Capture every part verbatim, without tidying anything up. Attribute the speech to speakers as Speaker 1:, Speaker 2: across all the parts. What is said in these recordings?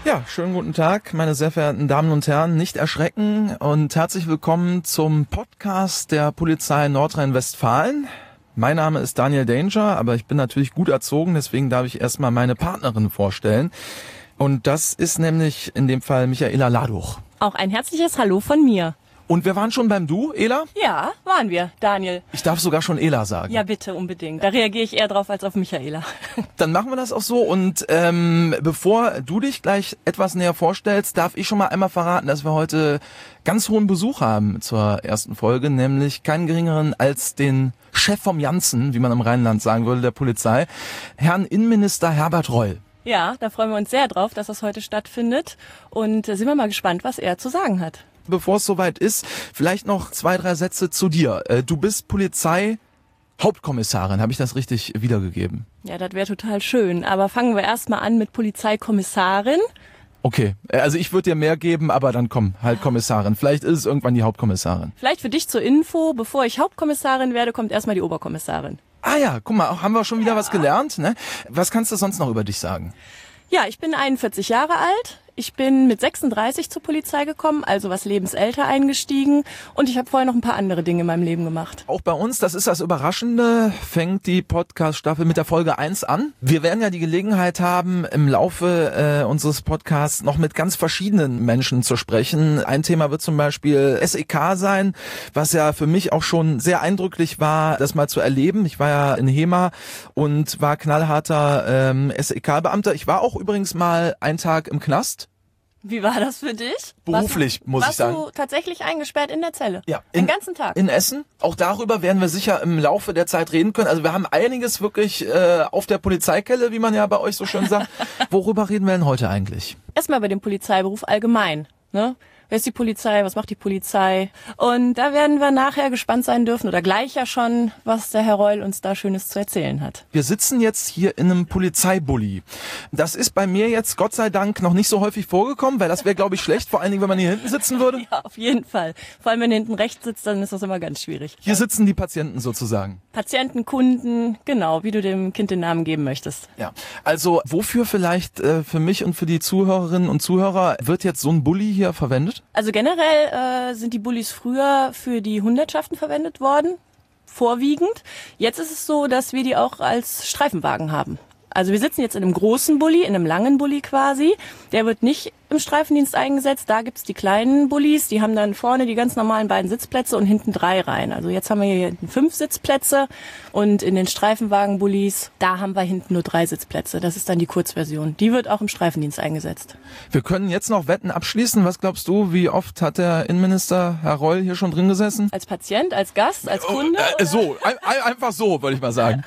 Speaker 1: Ja, schönen guten Tag, meine sehr verehrten Damen und Herren. Nicht erschrecken und herzlich willkommen zum Podcast der Polizei Nordrhein-Westfalen. Mein Name ist Daniel Danger, aber ich bin natürlich gut erzogen, deswegen darf ich erstmal meine Partnerin vorstellen. Und das ist nämlich in dem Fall Michaela Laduch.
Speaker 2: Auch ein herzliches Hallo von mir.
Speaker 1: Und wir waren schon beim Du, Ela?
Speaker 2: Ja, waren wir, Daniel.
Speaker 1: Ich darf sogar schon Ela sagen.
Speaker 2: Ja, bitte, unbedingt. Da reagiere ich eher drauf als auf Michaela.
Speaker 1: Dann machen wir das auch so. Und ähm, bevor du dich gleich etwas näher vorstellst, darf ich schon mal einmal verraten, dass wir heute ganz hohen Besuch haben zur ersten Folge, nämlich keinen geringeren als den Chef vom Janssen, wie man im Rheinland sagen würde, der Polizei, Herrn Innenminister Herbert Reul.
Speaker 2: Ja, da freuen wir uns sehr drauf, dass das heute stattfindet. Und äh, sind wir mal gespannt, was er zu sagen hat.
Speaker 1: Bevor es soweit ist, vielleicht noch zwei, drei Sätze zu dir. Du bist Polizeihauptkommissarin, habe ich das richtig wiedergegeben?
Speaker 2: Ja, das wäre total schön. Aber fangen wir erstmal an mit Polizeikommissarin.
Speaker 1: Okay, also ich würde dir mehr geben, aber dann komm, halt Kommissarin. Vielleicht ist es irgendwann die Hauptkommissarin.
Speaker 2: Vielleicht für dich zur Info, bevor ich Hauptkommissarin werde, kommt erstmal die Oberkommissarin.
Speaker 1: Ah ja, guck mal, haben wir schon wieder ja. was gelernt, ne? Was kannst du sonst noch über dich sagen?
Speaker 2: Ja, ich bin einundvierzig Jahre alt. Ich bin mit sechsunddreißig zur Polizei gekommen, also was lebensälter eingestiegen. Und ich habe vorher noch ein paar andere Dinge in meinem Leben gemacht.
Speaker 1: Auch bei uns, das ist das Überraschende, fängt die Podcast-Staffel mit der Folge eins an. Wir werden ja die Gelegenheit haben, im Laufe äh, unseres Podcasts noch mit ganz verschiedenen Menschen zu sprechen. Ein Thema wird zum Beispiel S E K sein, was ja für mich auch schon sehr eindrücklich war, das mal zu erleben. Ich war ja in Hema und war knallharter ähm, S E K-Beamter. Ich war auch übrigens mal einen Tag im Knast.
Speaker 2: Wie war das für dich?
Speaker 1: Beruflich,
Speaker 2: warst,
Speaker 1: muss
Speaker 2: warst
Speaker 1: ich sagen.
Speaker 2: Warst du tatsächlich eingesperrt in der Zelle?
Speaker 1: Ja.
Speaker 2: Den
Speaker 1: in,
Speaker 2: ganzen Tag?
Speaker 1: In Essen. Auch darüber werden wir sicher im Laufe der Zeit reden können. Also wir haben einiges wirklich äh, auf der Polizeikelle, wie man ja bei euch so schön sagt. Worüber reden wir denn heute eigentlich?
Speaker 2: Erstmal über den Polizeiberuf allgemein, ne? Wer ist die Polizei? Was macht die Polizei? Und da werden wir nachher gespannt sein dürfen oder gleich ja schon, was der Herr Reul uns da Schönes zu erzählen hat.
Speaker 1: Wir sitzen jetzt hier in einem Polizeibully. Das ist bei mir jetzt Gott sei Dank noch nicht so häufig vorgekommen, weil das wäre, glaube ich, schlecht, vor allen Dingen, wenn man hier hinten sitzen würde.
Speaker 2: Ja, auf jeden Fall. Vor allem, wenn hinten rechts sitzt, dann ist das immer ganz schwierig.
Speaker 1: Hier sitzen die Patienten sozusagen.
Speaker 2: Patienten, Kunden, genau, wie du dem Kind den Namen geben möchtest.
Speaker 1: Ja, also wofür vielleicht äh, für mich und für die Zuhörerinnen und Zuhörer wird jetzt so ein Bully hier verwendet?
Speaker 2: Also generell äh, sind die Bullis früher für die Hundertschaften verwendet worden, vorwiegend. Jetzt ist es so, dass wir die auch als Streifenwagen haben. Also wir sitzen jetzt in einem großen Bulli, in einem langen Bulli quasi. Der wird nicht im Streifendienst eingesetzt. Da gibt's die kleinen Bullis, die haben dann vorne die ganz normalen beiden Sitzplätze und hinten drei Reihen. Also jetzt haben wir hier hinten fünf Sitzplätze und in den Streifenwagen-Bullis, da haben wir hinten nur drei Sitzplätze. Das ist dann die Kurzversion. Die wird auch im Streifendienst eingesetzt.
Speaker 1: Wir können jetzt noch Wetten abschließen. Was glaubst du, wie oft hat der Innenminister Herr Reul hier schon drin gesessen?
Speaker 2: Als Patient, als Gast, als Kunde?
Speaker 1: Oh, äh, so, ein, einfach so, würde ich mal sagen.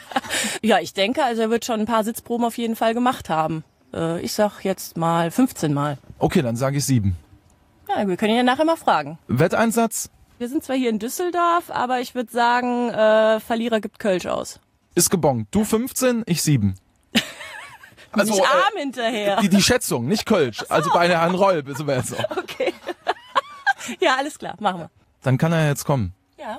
Speaker 2: Ja, ich denke, also er wird schon ein paar Sitzproben auf jeden Fall gemacht haben. Ich sag jetzt mal fünfzehn Mal.
Speaker 1: Okay, dann sage ich sieben.
Speaker 2: Ja, wir können ihn ja nachher mal fragen.
Speaker 1: Wetteinsatz? Wir
Speaker 2: sind zwar hier in Düsseldorf, aber ich würde sagen, äh, Verlierer gibt Kölsch aus.
Speaker 1: Ist gebongt. Du fünfzehn, ich sieben.
Speaker 2: Also, nicht arm äh, hinterher.
Speaker 1: Die, die Schätzung, nicht Kölsch. So. Also bei Herrn Reul sind wir jetzt so.
Speaker 2: Okay. Ja, alles klar, machen wir.
Speaker 1: Dann kann er jetzt kommen.
Speaker 2: Ja.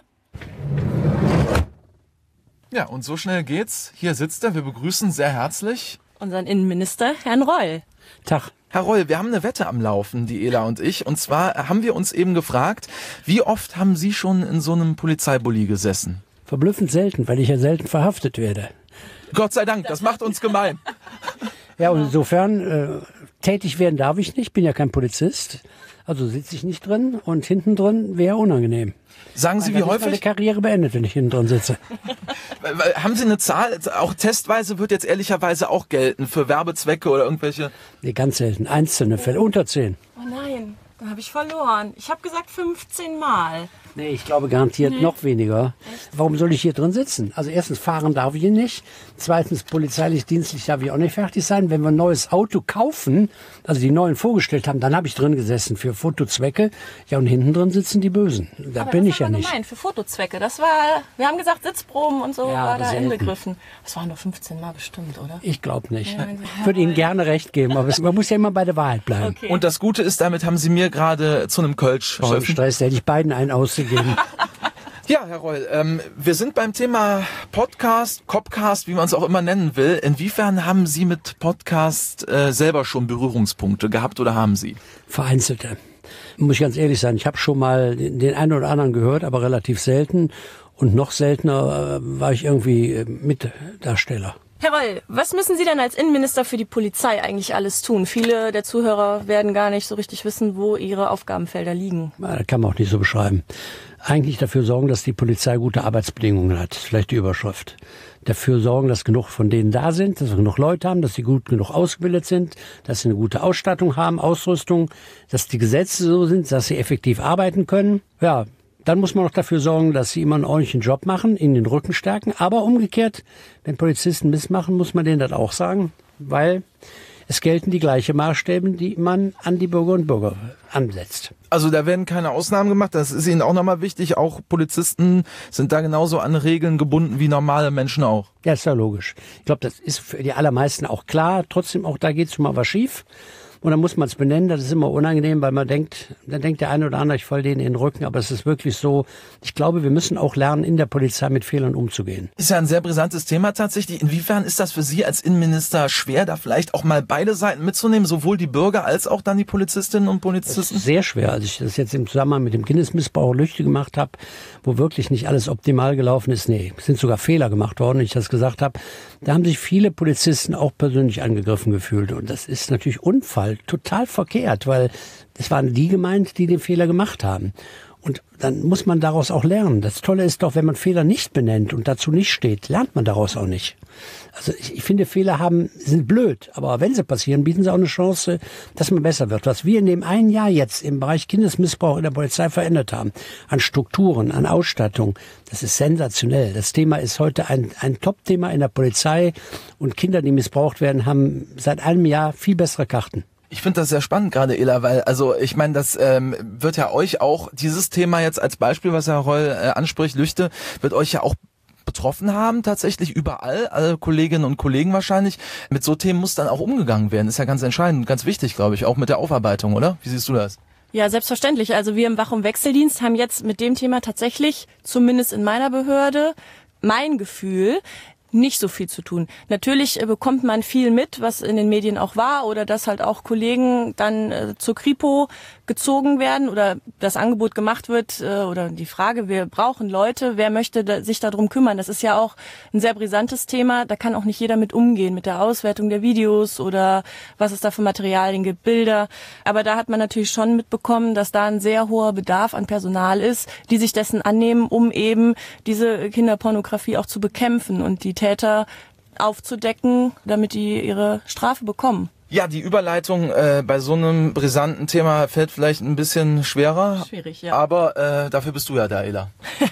Speaker 1: Ja, und so schnell geht's. Hier sitzt er. Wir begrüßen sehr herzlich
Speaker 2: unseren Innenminister, Herrn Reul.
Speaker 1: Tag. Herr Reul, wir haben eine Wette am Laufen, die Ela und ich. Und zwar haben wir uns eben gefragt, wie oft haben Sie schon in so einem Polizeibully gesessen?
Speaker 3: Verblüffend selten, weil ich ja selten verhaftet werde.
Speaker 1: Gott sei Dank, das macht uns gemein.
Speaker 3: Ja, und insofern, äh, tätig werden darf ich nicht, bin ja kein Polizist. Also sitze ich nicht drin und hinten drin wäre unangenehm.
Speaker 1: Sagen Sie, wie häufig?
Speaker 3: Meine Karriere beendet, wenn ich hinten drin sitze.
Speaker 1: Haben Sie eine Zahl? Auch testweise wird jetzt ehrlicherweise auch gelten für Werbezwecke oder irgendwelche?
Speaker 3: Nee, ganz selten. Einzelne Fälle, unter zehn.
Speaker 2: Oh nein, da habe ich verloren. Ich habe gesagt fünfzehn Mal.
Speaker 3: Nee, ich glaube garantiert nee. noch weniger. Echt? Warum soll ich hier drin sitzen? Also erstens, fahren darf ich hier nicht. Zweitens, polizeilich, dienstlich darf ich auch nicht fertig sein. Wenn wir ein neues Auto kaufen, also die neuen vorgestellt haben, dann habe ich drin gesessen für Fotozwecke. Ja, und hinten drin sitzen die Bösen. Da
Speaker 2: aber
Speaker 3: bin ich ja nicht.
Speaker 2: Nein, für Fotozwecke. Das war, wir haben gesagt, Sitzproben und so
Speaker 3: ja,
Speaker 2: war da
Speaker 3: selten.
Speaker 2: inbegriffen. Das waren nur fünfzehn Mal bestimmt, oder?
Speaker 3: Ich glaube nicht. Ja, ich würde Ihnen gerne recht geben, aber man muss ja immer bei der Wahrheit bleiben.
Speaker 2: Okay.
Speaker 1: Und das Gute ist, damit haben Sie mir gerade zu einem Kölsch
Speaker 3: verholfen. So Stress, da hätte ich beiden einen ausgegeben.
Speaker 1: Ja, Herr Reul, ähm, wir sind beim Thema Podcast, Copcast, wie man es auch immer nennen will. Inwiefern haben Sie mit Podcast äh, selber schon Berührungspunkte gehabt oder haben Sie?
Speaker 3: Vereinzelte. Muss ich ganz ehrlich sein, ich habe schon mal den einen oder anderen gehört, aber relativ selten. Und noch seltener äh, war ich irgendwie äh, Mitdarsteller.
Speaker 2: Herr Reul, was müssen Sie denn als Innenminister für die Polizei eigentlich alles tun? Viele der Zuhörer werden gar nicht so richtig wissen, wo ihre Aufgabenfelder liegen.
Speaker 3: Ja, das kann man auch nicht so beschreiben. Eigentlich dafür sorgen, dass die Polizei gute Arbeitsbedingungen hat. Vielleicht die Überschrift. Dafür sorgen, dass genug von denen da sind, dass wir genug Leute haben, dass sie gut genug ausgebildet sind, dass sie eine gute Ausstattung haben, Ausrüstung, dass die Gesetze so sind, dass sie effektiv arbeiten können. Ja, dann muss man noch dafür sorgen, dass sie immer einen ordentlichen Job machen, ihnen den Rücken stärken. Aber umgekehrt, wenn Polizisten missmachen, muss man denen das auch sagen, weil es gelten die gleichen Maßstäbe, die man an die Bürger und Bürger ansetzt.
Speaker 1: Also da werden keine Ausnahmen gemacht, das ist Ihnen auch nochmal wichtig. Auch Polizisten sind da genauso an Regeln gebunden wie normale Menschen auch.
Speaker 3: Ja, ist ja logisch. Ich glaube, das ist für die allermeisten auch klar. Trotzdem, auch da geht schon mal was schief. Und dann muss man es benennen, das ist immer unangenehm, weil man denkt, dann denkt der eine oder andere, ich falle denen in den Rücken, aber es ist wirklich so, ich glaube, wir müssen auch lernen, in der Polizei mit Fehlern umzugehen.
Speaker 1: Ist ja ein sehr brisantes Thema tatsächlich. Inwiefern ist das für Sie als Innenminister schwer, da vielleicht auch mal beide Seiten mitzunehmen, sowohl die Bürger als auch dann die Polizistinnen und Polizisten?
Speaker 3: Das ist sehr schwer, als ich das jetzt im Zusammenhang mit dem Kindesmissbrauch Lüchte gemacht habe, wo wirklich nicht alles optimal gelaufen ist, nee, es sind sogar Fehler gemacht worden, ich das gesagt habe, da haben sich viele Polizisten auch persönlich angegriffen gefühlt und das ist natürlich Unfall. Total verkehrt, weil es waren die gemeint, die den Fehler gemacht haben. Und dann muss man daraus auch lernen. Das Tolle ist doch, wenn man Fehler nicht benennt und dazu nicht steht, lernt man daraus auch nicht. Also ich, ich finde, Fehler haben sind blöd, aber wenn sie passieren, bieten sie auch eine Chance, dass man besser wird. Was wir in dem einen Jahr jetzt im Bereich Kindesmissbrauch in der Polizei verändert haben, an Strukturen, an Ausstattung, das ist sensationell. Das Thema ist heute ein, ein Top-Thema in der Polizei und Kinder, die missbraucht werden, haben seit einem Jahr viel bessere Karten.
Speaker 1: Ich finde das sehr spannend gerade, Ela, weil, also ich meine, das ähm, wird ja euch auch, dieses Thema jetzt als Beispiel, was Herr Reul äh, anspricht, Lüchte, wird euch ja auch betroffen haben, tatsächlich überall, alle Kolleginnen und Kollegen wahrscheinlich. Mit so Themen muss dann auch umgegangen werden, ist ja ganz entscheidend, ganz wichtig, glaube ich, auch mit der Aufarbeitung, oder? Wie siehst du das?
Speaker 2: Ja, selbstverständlich. Also wir im Wach- und Wechseldienst haben jetzt mit dem Thema tatsächlich, zumindest in meiner Behörde, mein Gefühl, nicht so viel zu tun. Natürlich äh, bekommt man viel mit, was in den Medien auch war, oder dass halt auch Kollegen dann äh, zur Kripo gezogen werden oder das Angebot gemacht wird äh, oder die Frage, wir brauchen Leute, wer möchte da, sich darum kümmern. Das ist ja auch ein sehr brisantes Thema, da kann auch nicht jeder mit umgehen, mit der Auswertung der Videos oder was es da für Materialien gibt, Bilder. Aber da hat man natürlich schon mitbekommen, dass da ein sehr hoher Bedarf an Personal ist, die sich dessen annehmen, um eben diese Kinderpornografie auch zu bekämpfen und die Täter aufzudecken, damit die ihre Strafe bekommen.
Speaker 1: Ja, die Überleitung äh, bei so einem brisanten Thema fällt vielleicht ein bisschen schwerer.
Speaker 2: Schwierig, ja.
Speaker 1: Aber äh, dafür bist du ja da, Ela.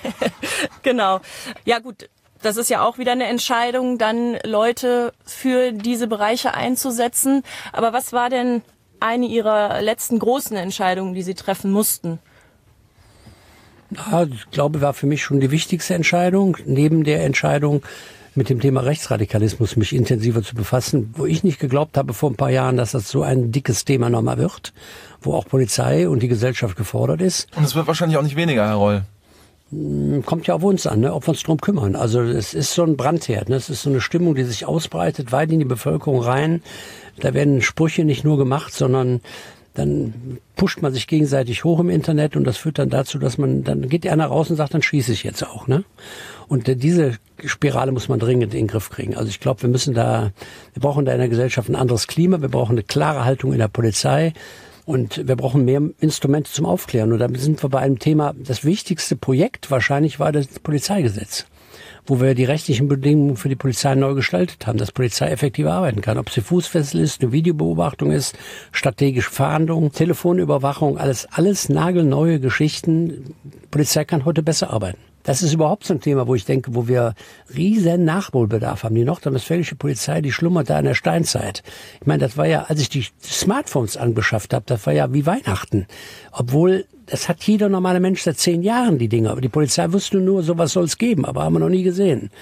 Speaker 2: Genau. Ja gut, das ist ja auch wieder eine Entscheidung, dann Leute für diese Bereiche einzusetzen. Aber was war denn eine Ihrer letzten großen Entscheidungen, die Sie treffen mussten?
Speaker 3: Ja, ich glaube, war für mich schon die wichtigste Entscheidung, neben der Entscheidung, mit dem Thema Rechtsradikalismus mich intensiver zu befassen, wo ich nicht geglaubt habe vor ein paar Jahren, dass das so ein dickes Thema nochmal wird, wo auch Polizei und die Gesellschaft gefordert ist.
Speaker 1: Und es wird wahrscheinlich auch nicht weniger, Herr Reul.
Speaker 3: Kommt ja auf uns an, ne, ob wir uns drum kümmern. Also es ist so ein Brandherd, ne? Es ist so eine Stimmung, die sich ausbreitet, weit in die Bevölkerung rein. Da werden Sprüche nicht nur gemacht, sondern dann pusht man sich gegenseitig hoch im Internet und das führt dann dazu, dass man, dann geht einer raus und sagt, dann schieße ich jetzt auch, ne? Und diese Spirale muss man dringend in den Griff kriegen. Also ich glaube, wir müssen da, wir brauchen da in der Gesellschaft ein anderes Klima, wir brauchen eine klare Haltung in der Polizei und wir brauchen mehr Instrumente zum Aufklären. Und da sind wir bei einem Thema, das wichtigste Projekt wahrscheinlich war das Polizeigesetz, wo wir die rechtlichen Bedingungen für die Polizei neu gestaltet haben, dass Polizei effektiv arbeiten kann. Ob sie Fußfessel ist, eine Videobeobachtung ist, strategische Fahndung, Telefonüberwachung, alles, alles nagelneue Geschichten. Polizei kann heute besser arbeiten. Das ist überhaupt so ein Thema, wo ich denke, wo wir riesen Nachholbedarf haben. Die nordrhein-westfälische Polizei, die schlummert da in der Steinzeit. Ich meine, das war ja, als ich die Smartphones angeschafft habe, das war ja wie Weihnachten. Obwohl, das hat jeder normale Mensch seit zehn Jahren, die Dinger. Aber die Polizei wusste nur, sowas soll es geben, aber haben wir noch nie gesehen.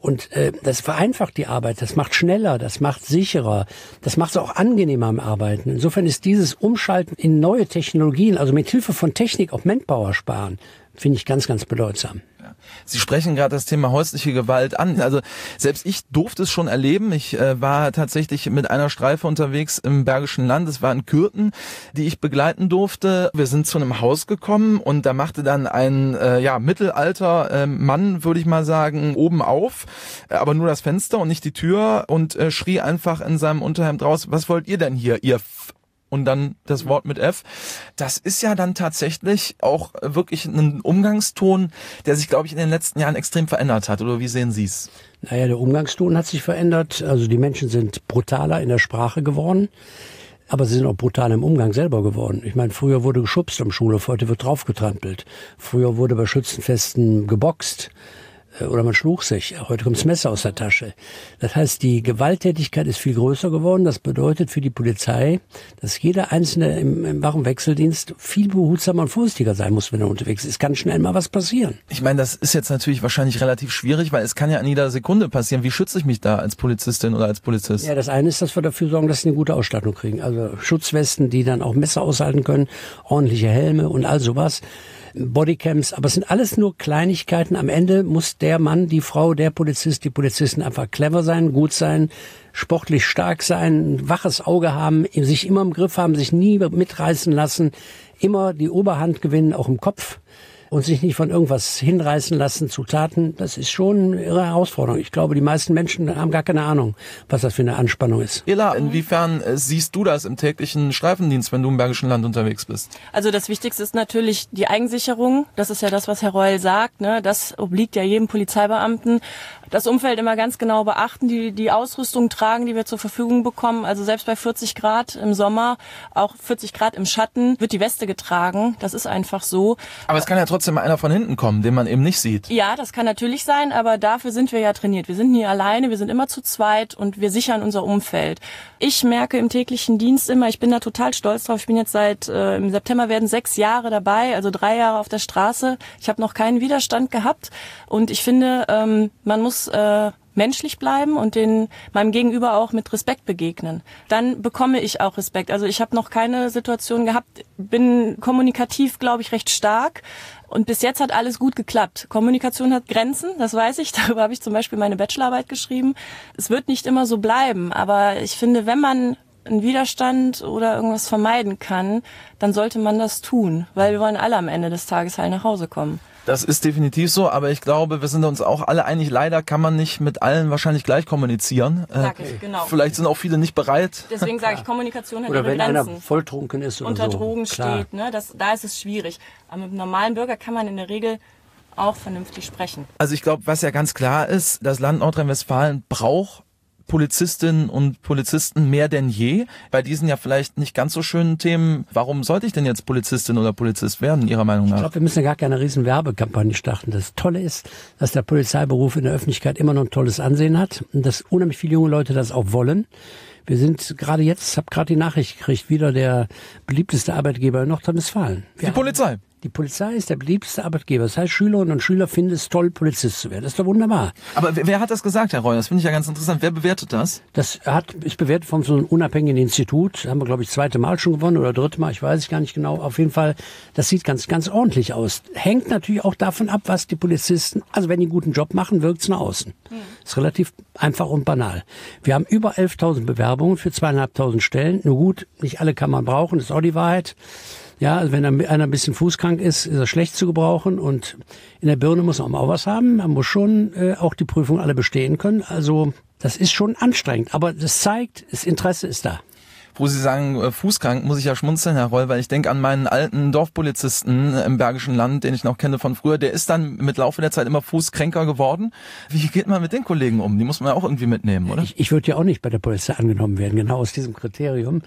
Speaker 3: Und äh, das vereinfacht die Arbeit, das macht schneller, das macht sicherer, das macht es auch angenehmer am Arbeiten. Insofern ist dieses Umschalten in neue Technologien, also mit Hilfe von Technik auch Manpower sparen, finde ich ganz, ganz bedeutsam.
Speaker 1: Sie sprechen gerade das Thema häusliche Gewalt an. Also selbst ich durfte es schon erleben. Ich äh, war tatsächlich mit einer Streife unterwegs im Bergischen Land. Es war in Kürten, die ich begleiten durfte. Wir sind zu einem Haus gekommen und da machte dann ein äh, ja Mittelalter äh, Mann, würde ich mal sagen, oben auf, äh, aber nur das Fenster und nicht die Tür und äh, schrie einfach in seinem Unterhemd raus: Was wollt ihr denn hier, ihr F und dann das Wort mit F. Das ist ja dann tatsächlich auch wirklich ein Umgangston, der sich, glaube ich, in den letzten Jahren extrem verändert hat. Oder wie sehen Sie es?
Speaker 3: Naja, der Umgangston hat sich verändert. Also die Menschen sind brutaler in der Sprache geworden. Aber sie sind auch brutal im Umgang selber geworden. Ich meine, früher wurde geschubst am Schulhof, heute wird draufgetrampelt. Früher wurde bei Schützenfesten geboxt. Oder man schlug sich. Heute kommt das Messer aus der Tasche. Das heißt, die Gewalttätigkeit ist viel größer geworden. Das bedeutet für die Polizei, dass jeder Einzelne im, im Wachwechseldienst viel behutsamer und vorsichtiger sein muss, wenn er unterwegs ist. Es kann schnell mal was passieren.
Speaker 1: Ich meine, das ist jetzt natürlich wahrscheinlich relativ schwierig, weil es kann ja in jeder Sekunde passieren. Wie schütze ich mich da als Polizistin oder als Polizist?
Speaker 3: Ja, das eine ist, dass wir dafür sorgen, dass sie eine gute Ausstattung kriegen. Also Schutzwesten, die dann auch Messer aushalten können, ordentliche Helme und all sowas. Bodycams, aber es sind alles nur Kleinigkeiten. Am Ende muss der Mann, die Frau, der Polizist, die Polizisten einfach clever sein, gut sein, sportlich stark sein, ein waches Auge haben, sich immer im Griff haben, sich nie mitreißen lassen, immer die Oberhand gewinnen, auch im Kopf. Und sich nicht von irgendwas hinreißen lassen zu Taten, das ist schon eine irre Herausforderung. Ich glaube, die meisten Menschen haben gar keine Ahnung, was das für eine Anspannung ist.
Speaker 1: Ela, inwiefern äh, siehst du das im täglichen Streifendienst, wenn du im Bergischen Land unterwegs bist?
Speaker 2: Also das Wichtigste ist natürlich die Eigensicherung. Das ist ja das, was Herr Reul sagt, ne? Das obliegt ja jedem Polizeibeamten. Das Umfeld immer ganz genau beachten, die die Ausrüstung tragen, die wir zur Verfügung bekommen. Also selbst bei vierzig Grad im Sommer, auch vierzig Grad im Schatten, wird die Weste getragen. Das ist einfach so.
Speaker 1: Aber es kann ja trotzdem einer von hinten kommen, den man eben nicht sieht.
Speaker 2: Ja, das kann natürlich sein, aber dafür sind wir ja trainiert. Wir sind nie alleine, wir sind immer zu zweit und wir sichern unser Umfeld. Ich merke im täglichen Dienst immer, ich bin da total stolz drauf. Ich bin jetzt seit, äh, im September werden sechs Jahre dabei, also drei Jahre auf der Straße. Ich habe noch keinen Widerstand gehabt und ich finde, ähm, man muss äh, menschlich bleiben und den meinem Gegenüber auch mit Respekt begegnen. Dann bekomme ich auch Respekt. Also ich habe noch keine Situation gehabt, bin kommunikativ, glaube ich, recht stark. Und bis jetzt hat alles gut geklappt. Kommunikation hat Grenzen, das weiß ich. Darüber habe ich zum Beispiel meine Bachelorarbeit geschrieben. Es wird nicht immer so bleiben, aber ich finde, wenn man einen Widerstand oder irgendwas vermeiden kann, dann sollte man das tun, weil wir wollen alle am Ende des Tages heil nach Hause kommen.
Speaker 1: Das ist definitiv so, aber ich glaube, wir sind uns auch alle einig, leider kann man nicht mit allen wahrscheinlich gleich kommunizieren.
Speaker 2: Sag ich, genau.
Speaker 1: Vielleicht sind auch viele nicht bereit.
Speaker 2: Deswegen sage ich, Kommunikation hat
Speaker 3: oder
Speaker 2: ihre
Speaker 3: wenn
Speaker 2: Grenzen.
Speaker 3: einer volltrunken ist oder
Speaker 2: unter
Speaker 3: so.
Speaker 2: Drogen
Speaker 3: Klar.
Speaker 2: steht, ne, das, da ist es schwierig. Aber mit einem normalen Bürger kann man in der Regel auch vernünftig sprechen.
Speaker 1: Also ich glaube, was ja ganz klar ist, das Land Nordrhein-Westfalen braucht Polizistinnen und Polizisten mehr denn je. Bei diesen ja vielleicht nicht ganz so schönen Themen, warum sollte ich denn jetzt Polizistin oder Polizist werden, Ihrer Meinung nach?
Speaker 3: Ich glaube, wir müssen ja gar keine riesen Werbekampagne starten. Das Tolle ist, dass der Polizeiberuf in der Öffentlichkeit immer noch ein tolles Ansehen hat und dass unheimlich viele junge Leute das auch wollen. Wir sind gerade jetzt, ich habe gerade die Nachricht gekriegt, wieder der beliebteste Arbeitgeber in Nordrhein-Westfalen. Wir
Speaker 1: Die Polizei.
Speaker 3: Die Polizei ist der beliebteste Arbeitgeber. Das heißt, Schülerinnen und Schüler finden es toll, Polizist zu werden. Das ist doch wunderbar.
Speaker 1: Aber wer, wer hat das gesagt, Herr Reul? Das finde ich ja ganz interessant. Wer bewertet das?
Speaker 3: Das hat, ist bewertet von so einem unabhängigen Institut. Haben wir, glaube ich, zweite Mal schon gewonnen oder dritte Mal. Ich weiß es gar nicht genau. Auf jeden Fall, das sieht ganz, ganz ordentlich aus. Hängt natürlich auch davon ab, was die Polizisten, also wenn die einen guten Job machen, wirkt es nach außen. Mhm. Ist relativ einfach und banal. Wir haben über elftausend Bewerbungen für zweieinhalbtausend Stellen. Nur gut, nicht alle kann man brauchen, das ist auch die Wahrheit. Ja, also wenn einer ein bisschen fußkrank ist, ist er schlecht zu gebrauchen und in der Birne muss man auch was haben. Man muss schon äh, auch die Prüfung alle bestehen können. Also das ist schon anstrengend, aber das zeigt, das Interesse ist da.
Speaker 1: Wo Sie sagen, äh, fußkrank, muss ich ja schmunzeln, Herr Reul, weil ich denke an meinen alten Dorfpolizisten im Bergischen Land, den ich noch kenne von früher. Der ist dann mit Laufe der Zeit immer fußkränker geworden. Wie geht man mit den Kollegen um? Die muss man ja auch irgendwie mitnehmen, oder?
Speaker 3: Ich, ich würde ja auch nicht bei der Polizei angenommen werden, genau aus diesem Kriterium.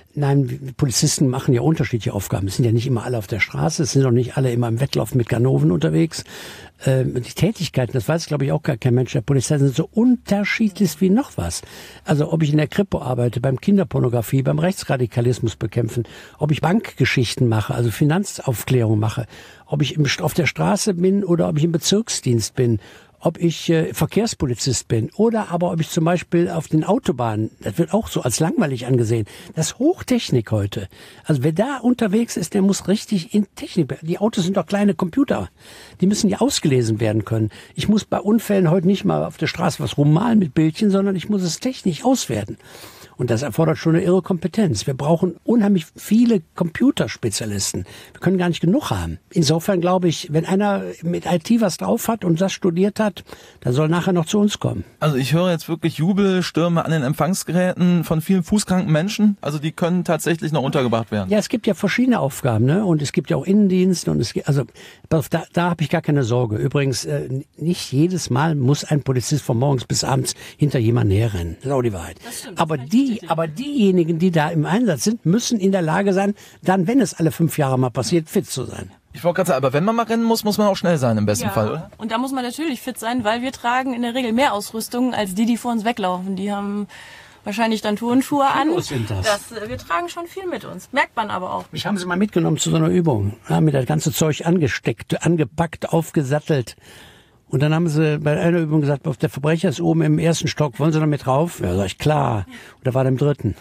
Speaker 3: Nein, Polizisten machen ja unterschiedliche Aufgaben. Es sind ja nicht immer alle auf der Straße, es sind auch nicht alle immer im Wettlauf mit Ganoven unterwegs. Ähm, die Tätigkeiten, das weiß, glaube ich, auch gar kein Mensch der Polizei, sind so unterschiedlich wie noch was. Also ob ich in der Kripo arbeite, beim Kinderpornografie, beim Rechtsradikalismus bekämpfen, ob ich Bankgeschichten mache, also Finanzaufklärung mache, ob ich im, auf der Straße bin oder ob ich im Bezirksdienst bin, ob ich äh, Verkehrspolizist bin oder aber ob ich zum Beispiel auf den Autobahnen, das wird auch so als langweilig angesehen. Das ist Hochtechnik heute. Also wer da unterwegs ist, der muss richtig in Technik. Die Autos sind doch kleine Computer. Die müssen ja ausgelesen werden können. Ich muss bei Unfällen heute nicht mal auf der Straße was rummalen mit Bildchen, sondern ich muss es technisch auswerten. Und das erfordert schon eine irre Kompetenz. Wir brauchen unheimlich viele Computerspezialisten. Wir können gar nicht genug haben. Insofern glaube ich, wenn einer mit I T was drauf hat und das studiert hat, dann soll nachher noch zu uns kommen.
Speaker 1: Also ich höre jetzt wirklich Jubelstürme an den Empfangsgeräten von vielen fußkranken Menschen. Also die können tatsächlich noch untergebracht werden.
Speaker 3: Ja, es gibt ja verschiedene Aufgaben, ne? Und es gibt ja auch Innendienst und es gibt, also da, da habe ich gar keine Sorge. Übrigens, äh, nicht jedes Mal muss ein Polizist von morgens bis abends hinter jemandem herrennen. Das ist auch die Wahrheit. Aber die Die, aber diejenigen, die da im Einsatz sind, müssen in der Lage sein, dann, wenn es alle fünf Jahre mal passiert, fit zu sein.
Speaker 1: Ich wollte gerade sagen, aber wenn man mal rennen muss, muss man auch schnell sein im besten
Speaker 2: ja.
Speaker 1: Fall, oder?
Speaker 2: Und da muss man natürlich fit sein, weil wir tragen in der Regel mehr Ausrüstung als die, die vor uns weglaufen. Die haben wahrscheinlich dann Turnschuhe an.
Speaker 3: Sind das?
Speaker 2: Das, wir tragen schon viel mit uns. Merkt man aber auch.
Speaker 3: Mich haben sie mal mitgenommen zu so einer Übung. Haben mir das ganze Zeug angesteckt, angepackt, aufgesattelt. Und dann haben sie bei einer Übung gesagt, der Verbrecher ist oben im ersten Stock, wollen Sie noch mit drauf? Ja, sag ich, klar. Und da war der im dritten.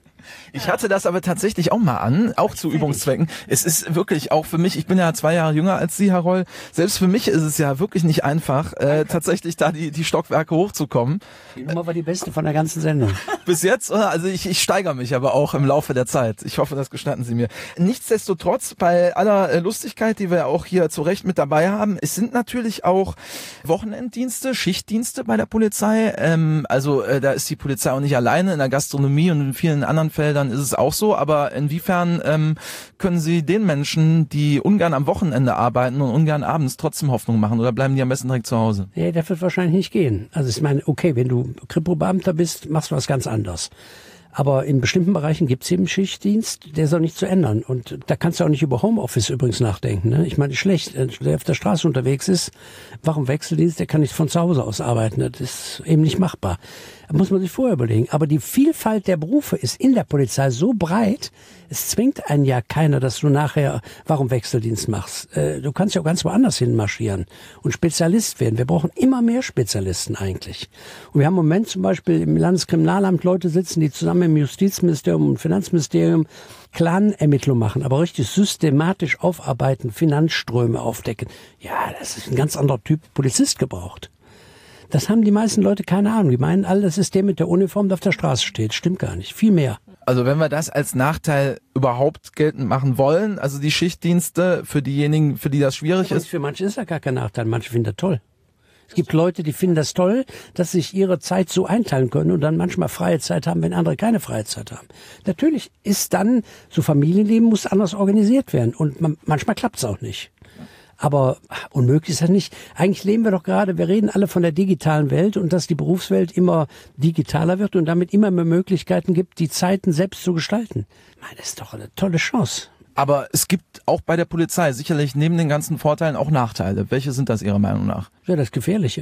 Speaker 1: Ich hatte das aber tatsächlich auch mal an, auch zu Übungszwecken. Es ist wirklich auch für mich, ich bin ja zwei Jahre jünger als Sie, Herr Reul, selbst für mich ist es ja wirklich nicht einfach, äh, tatsächlich da die, die Stockwerke hochzukommen.
Speaker 3: Die Nummer war die beste von der ganzen Sendung.
Speaker 1: Bis jetzt, also ich, ich steigere mich aber auch im Laufe der Zeit. Ich hoffe, das gestatten Sie mir. Nichtsdestotrotz, bei aller Lustigkeit, die wir auch hier zu Recht mit dabei haben, es sind natürlich auch Wochenenddienste, Schichtdienste bei der Polizei. Ähm, also äh, da ist die Polizei auch nicht alleine, in der Gastronomie und in vielen anderen Feldern ist es auch so, aber inwiefern ähm, können Sie den Menschen, die ungern am Wochenende arbeiten und ungern abends, trotzdem Hoffnung machen oder bleiben die am besten direkt zu Hause?
Speaker 3: Nee, das wird wahrscheinlich nicht gehen. Also ich meine, okay, wenn du Kripo-Beamter bist, machst du was ganz anderes. Aber in bestimmten Bereichen gibt es eben Schichtdienst, der ist auch nicht zu ändern. Und da kannst du auch nicht über Homeoffice übrigens nachdenken. Ne? Ich meine, schlecht, der auf der Straße unterwegs ist, warum Wechseldienst, der kann nicht von zu Hause aus arbeiten. Das ist eben nicht machbar. Da muss man sich vorher überlegen. Aber die Vielfalt der Berufe ist in der Polizei so breit, es zwingt einen ja keiner, dass du nachher warum Wechseldienst machst. Äh, du kannst ja auch ganz woanders hin marschieren und Spezialist werden. Wir brauchen immer mehr Spezialisten eigentlich. Und wir haben im Moment zum Beispiel im Landeskriminalamt Leute sitzen, die zusammen im Justizministerium und Finanzministerium Clanermittlung machen, aber richtig systematisch aufarbeiten, Finanzströme aufdecken. Ja, das ist ein ganz anderer Typ Polizist gebraucht. Das haben die meisten Leute keine Ahnung. Die meinen, all das ist der mit der Uniform, der auf der Straße steht. Stimmt gar nicht. Viel mehr.
Speaker 1: Also wenn wir das als Nachteil überhaupt geltend machen wollen, also die Schichtdienste für diejenigen, für die das schwierig ist.
Speaker 3: Für manche ist das gar kein Nachteil. Manche finden das toll. Es gibt Leute, die finden das toll, dass sie sich ihre Zeit so einteilen können und dann manchmal freie Zeit haben, wenn andere keine freie Zeit haben. Natürlich ist dann, so Familienleben muss anders organisiert werden und man, manchmal klappt es auch nicht. Aber unmöglich ist das nicht. Eigentlich leben wir doch gerade, wir reden alle von der digitalen Welt und dass die Berufswelt immer digitaler wird und damit immer mehr Möglichkeiten gibt, die Zeiten selbst zu gestalten. Ich meine, das ist doch eine tolle Chance.
Speaker 1: Aber es gibt auch bei der Polizei sicherlich neben den ganzen Vorteilen auch Nachteile. Welche sind das Ihrer Meinung nach?
Speaker 3: Ja, das Gefährliche.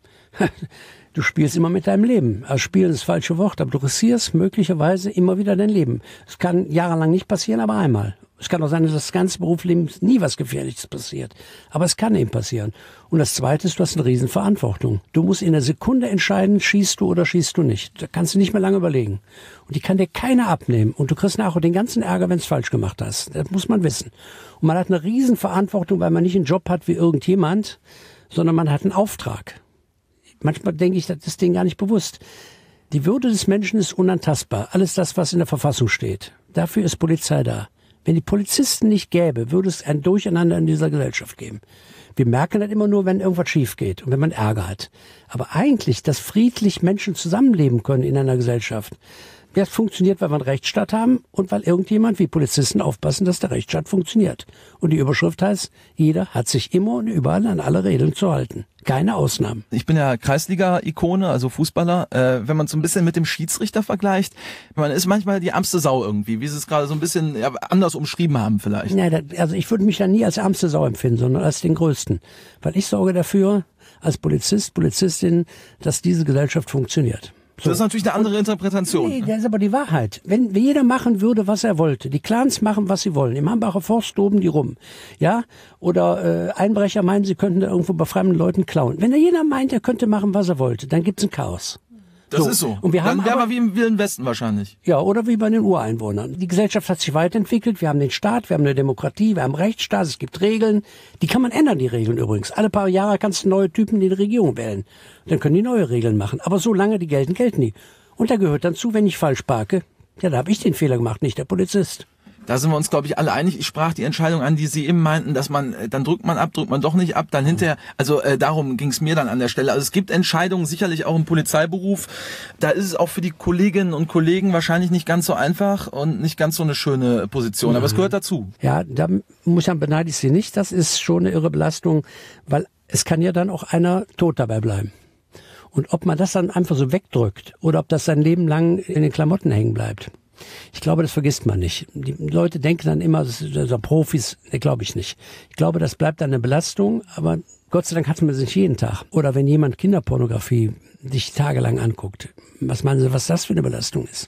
Speaker 3: Du spielst immer mit deinem Leben. Also spielen ist das falsche Wort, aber du riskierst möglicherweise immer wieder dein Leben. Es kann jahrelang nicht passieren, aber einmal. Es kann auch sein, dass das ganze Berufsleben nie was Gefährliches passiert. Aber es kann eben passieren. Und das Zweite ist, du hast eine Riesenverantwortung. Du musst in der Sekunde entscheiden, schießt du oder schießt du nicht. Da kannst du nicht mehr lange überlegen. Und die kann dir keiner abnehmen. Und du kriegst nachher den ganzen Ärger, wenn es falsch gemacht hast. Das muss man wissen. Und man hat eine Riesenverantwortung, weil man nicht einen Job hat wie irgendjemand, sondern man hat einen Auftrag. Manchmal denke ich, das ist denen gar nicht bewusst. Die Würde des Menschen ist unantastbar. Alles das, was in der Verfassung steht. Dafür ist Polizei da. Wenn die Polizisten nicht gäbe, würde es ein Durcheinander in dieser Gesellschaft geben. Wir merken das immer nur, wenn irgendwas schief geht und wenn man Ärger hat. Aber eigentlich, dass friedlich Menschen zusammenleben können in einer Gesellschaft, das funktioniert, weil wir einen Rechtsstaat haben und weil irgendjemand wie Polizisten aufpassen, dass der Rechtsstaat funktioniert. Und die Überschrift heißt, jeder hat sich immer und überall an alle Regeln zu halten. Keine Ausnahmen.
Speaker 1: Ich bin ja Kreisliga-Ikone, also Fußballer. Äh, wenn man so ein bisschen mit dem Schiedsrichter vergleicht, man ist manchmal die ärmste Sau irgendwie, wie Sie es gerade so ein bisschen ja, anders umschrieben haben vielleicht.
Speaker 3: Nein, das, also ich würde mich da nie als ärmste Sau empfinden, sondern als den Größten. Weil ich sorge dafür, als Polizist, Polizistin, dass diese Gesellschaft funktioniert.
Speaker 1: So. Das ist natürlich eine andere Interpretation.
Speaker 3: Nee, das ist aber die Wahrheit. Wenn jeder machen würde, was er wollte, die Clans machen, was sie wollen, im Hambacher Forst toben die rum, ja, oder äh, Einbrecher meinen, sie könnten da irgendwo bei fremden Leuten klauen. Wenn da jeder meint, er könnte machen, was er wollte, dann gibt's ein Chaos.
Speaker 1: Das
Speaker 3: so.
Speaker 1: ist so.
Speaker 3: Und wir
Speaker 1: Dann
Speaker 3: haben
Speaker 1: wären
Speaker 3: aber,
Speaker 1: wir wie im Wilden Westen wahrscheinlich.
Speaker 3: Ja, oder wie bei den Ureinwohnern. Die Gesellschaft hat sich weiterentwickelt, wir haben den Staat, wir haben eine Demokratie, wir haben einen Rechtsstaat, es gibt Regeln. Die kann man ändern, die Regeln übrigens. Alle paar Jahre kannst du neue Typen in die Regierung wählen. Dann können die neue Regeln machen. Aber solange die gelten, gelten die. Und da gehört dann zu, wenn ich falsch parke, ja, da habe ich den Fehler gemacht, nicht der Polizist.
Speaker 1: Da sind wir uns, glaube ich, alle einig. Ich sprach die Entscheidung an, die Sie eben meinten, dass man, dann drückt man ab, drückt man doch nicht ab, dann hinterher, also äh, darum ging es mir dann an der Stelle. Also es gibt Entscheidungen, sicherlich auch im Polizeiberuf. Da ist es auch für die Kolleginnen und Kollegen wahrscheinlich nicht ganz so einfach und nicht ganz so eine schöne Position. Mhm. Aber es gehört dazu.
Speaker 3: Ja, da muss ich sagen, beneide ich Sie nicht. Das ist schon eine irre Belastung, weil es kann ja dann auch einer tot dabei bleiben. Und ob man das dann einfach so wegdrückt oder ob das sein Leben lang in den Klamotten hängen bleibt. Ich glaube, das vergisst man nicht. Die Leute denken dann immer, das sind Profis. Ne, glaube ich nicht. Ich glaube, das bleibt dann eine Belastung, aber Gott sei Dank hat man es nicht jeden Tag. Oder wenn jemand Kinderpornografie sich tagelang anguckt. Was meinen Sie, was das für eine Belastung ist?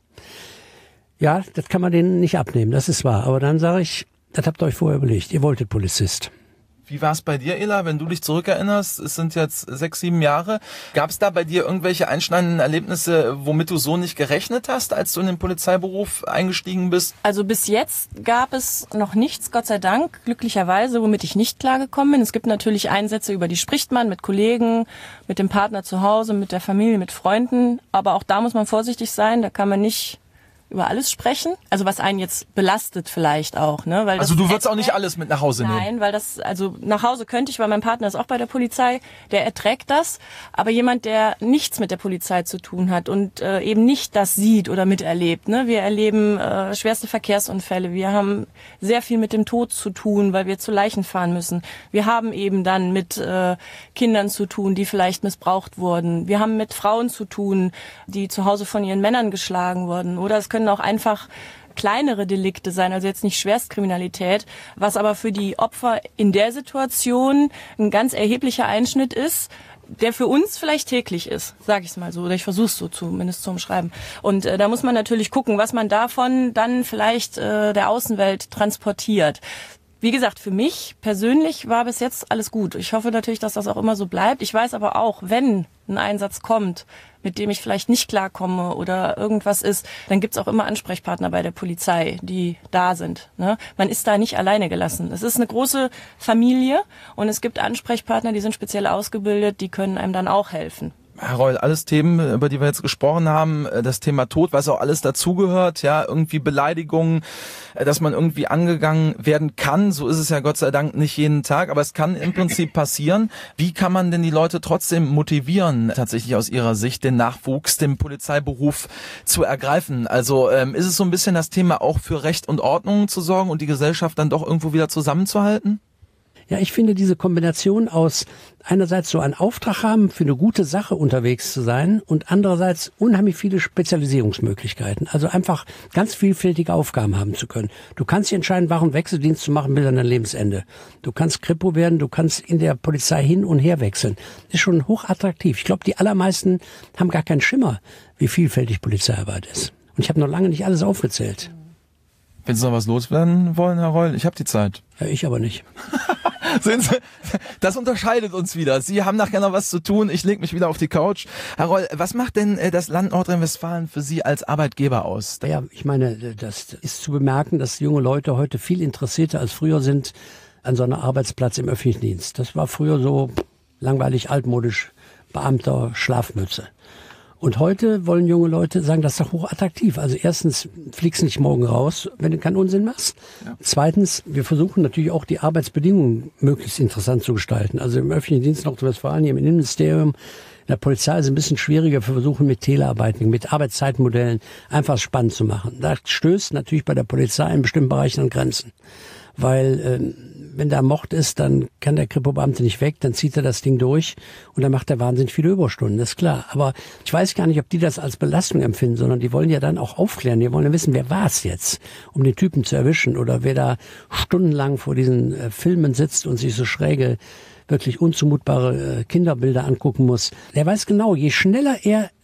Speaker 3: Ja, das kann man denen nicht abnehmen, das ist wahr. Aber dann sage ich, das habt ihr euch vorher überlegt. Ihr wolltet Polizist.
Speaker 1: Wie war es bei dir, Ela, wenn du dich zurückerinnerst? Es sind jetzt sechs, sieben Jahre. Gab es da bei dir irgendwelche einschneidenden Erlebnisse, womit du so nicht gerechnet hast, als du in den Polizeiberuf eingestiegen bist?
Speaker 2: Also bis jetzt gab es noch nichts, Gott sei Dank, glücklicherweise, womit ich nicht klargekommen bin. Es gibt natürlich Einsätze, über die spricht man mit Kollegen, mit dem Partner zu Hause, mit der Familie, mit Freunden. Aber auch da muss man vorsichtig sein, da kann man nicht über alles sprechen, also was einen jetzt belastet vielleicht auch, ne? Weil
Speaker 1: also
Speaker 2: das
Speaker 1: du würdest auch nicht alles mit nach Hause nehmen?
Speaker 2: Nein, weil das, also nach Hause könnte ich, weil mein Partner ist auch bei der Polizei, der erträgt das, aber jemand, der nichts mit der Polizei zu tun hat und äh, eben nicht das sieht oder miterlebt, ne? Wir erleben äh, schwerste Verkehrsunfälle, wir haben sehr viel mit dem Tod zu tun, weil wir zu Leichen fahren müssen. Wir haben eben dann mit äh, Kindern zu tun, die vielleicht missbraucht wurden. Wir haben mit Frauen zu tun, die zu Hause von ihren Männern geschlagen wurden, oder es können auch einfach kleinere Delikte sein, also jetzt nicht Schwerstkriminalität, was aber für die Opfer in der Situation ein ganz erheblicher Einschnitt ist, der für uns vielleicht täglich ist, sage ich es mal so, oder ich versuche es so zumindest zu umschreiben. Und äh, da muss man natürlich gucken, was man davon dann vielleicht äh, der Außenwelt transportiert. Wie gesagt, für mich persönlich war bis jetzt alles gut. Ich hoffe natürlich, dass das auch immer so bleibt. Ich weiß aber auch, wenn ein Einsatz kommt, mit dem ich vielleicht nicht klarkomme oder irgendwas ist, dann gibt's auch immer Ansprechpartner bei der Polizei, die da sind. Ne? Man ist da nicht alleine gelassen. Es ist eine große Familie und es gibt Ansprechpartner, die sind speziell ausgebildet, die können einem dann auch helfen.
Speaker 1: Herr Reul, alles Themen, über die wir jetzt gesprochen haben, das Thema Tod, was auch alles dazugehört, ja, irgendwie Beleidigungen, dass man irgendwie angegangen werden kann, so ist es ja Gott sei Dank nicht jeden Tag, aber es kann im Prinzip passieren. Wie kann man denn die Leute trotzdem motivieren, tatsächlich aus ihrer Sicht den Nachwuchs, den Polizeiberuf zu ergreifen? Also ähm, ist es so ein bisschen das Thema auch für Recht und Ordnung zu sorgen und die Gesellschaft dann doch irgendwo wieder zusammenzuhalten?
Speaker 3: Ja, ich finde diese Kombination aus einerseits so einen Auftrag haben, für eine gute Sache unterwegs zu sein und andererseits unheimlich viele Spezialisierungsmöglichkeiten. Also einfach ganz vielfältige Aufgaben haben zu können. Du kannst dich entscheiden, warum Wechseldienst zu machen bis an dein Lebensende. Du kannst Kripo werden, du kannst in der Polizei hin und her wechseln. Das ist schon hochattraktiv. Ich glaube, die allermeisten haben gar keinen Schimmer, wie vielfältig Polizeiarbeit ist. Und ich habe noch lange nicht alles aufgezählt.
Speaker 1: Wenn Sie noch was loswerden wollen, Herr Reul, ich habe die Zeit.
Speaker 3: Ja, ich aber nicht.
Speaker 1: Sehen Sie, das unterscheidet uns wieder. Sie haben nachher noch was zu tun, ich lege mich wieder auf die Couch. Herr Reul, was macht denn das Land Nordrhein-Westfalen für Sie als Arbeitgeber aus?
Speaker 3: Ja, ich meine, das ist zu bemerken, dass junge Leute heute viel interessierter als früher sind an so einem Arbeitsplatz im öffentlichen Dienst. Das war früher so langweilig, altmodisch, Beamter, Schlafmütze. Und heute wollen junge Leute sagen, das ist doch hochattraktiv. Also erstens, fliegst nicht morgen raus, wenn du keinen Unsinn machst. Ja. Zweitens, wir versuchen natürlich auch die Arbeitsbedingungen möglichst interessant zu gestalten. Also im öffentlichen Dienst Nordrhein-Westfalen, hier im Innenministerium, in der Polizei ist es ein bisschen schwieriger. Wir versuchen mit Telearbeiten, mit Arbeitszeitmodellen einfach spannend zu machen. Da stößt natürlich bei der Polizei in bestimmten Bereichen an Grenzen. Weil ähm, wenn da Mord ist, dann kann der Kripo-Beamte nicht weg, dann zieht er das Ding durch und dann macht er wahnsinnig viele Überstunden, das ist klar. Aber ich weiß gar nicht, ob die das als Belastung empfinden, sondern die wollen ja dann auch aufklären, die wollen ja wissen, wer war es jetzt, um den Typen zu erwischen oder wer da stundenlang vor diesen äh, Filmen sitzt und sich so schräge, wirklich unzumutbare äh, Kinderbilder angucken muss. Der weiß genau, je schneller er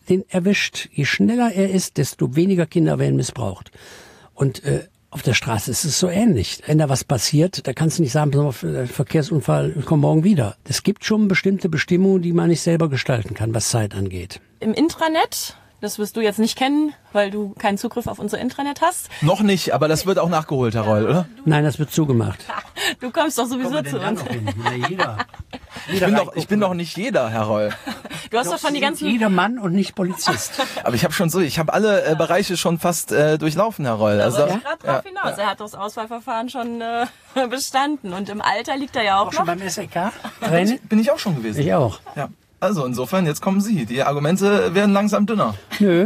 Speaker 3: den erwischt, je schneller er ist, desto weniger Kinder werden missbraucht. Und äh, auf der Straße ist es so ähnlich. Wenn da was passiert, da kannst du nicht sagen, der Verkehrsunfall kommt morgen wieder. Es gibt schon bestimmte Bestimmungen, die man nicht selber gestalten kann, was Zeit angeht.
Speaker 2: Im Intranet, das wirst du jetzt nicht kennen, weil du keinen Zugriff auf unser Intranet hast.
Speaker 1: Noch nicht, aber das wird auch nachgeholt, Herr Reul, oder?
Speaker 3: Nein, das wird zugemacht.
Speaker 2: Du kommst doch sowieso zu uns.
Speaker 3: Ja, jeder.
Speaker 1: Ich bin, doch, ich bin doch nicht jeder, Herr Reul.
Speaker 2: Du hast doch schon die ganzen...
Speaker 3: Jeder Mann und nicht Polizist.
Speaker 1: Aber ich habe schon so, ich habe alle äh, Bereiche schon fast äh, durchlaufen, Herr Reul.
Speaker 2: Da
Speaker 1: Also,
Speaker 2: wollte ich gerade drauf hinaus. Er hat das Auswahlverfahren schon äh, bestanden. Und im Alter liegt er ja auch,
Speaker 3: Auch
Speaker 2: noch.
Speaker 3: schon beim S E K? Rennen?
Speaker 1: bin ich auch schon gewesen.
Speaker 3: Ich auch.
Speaker 1: Ja. Also insofern, jetzt kommen Sie. Die Argumente werden langsam dünner.
Speaker 3: Nö.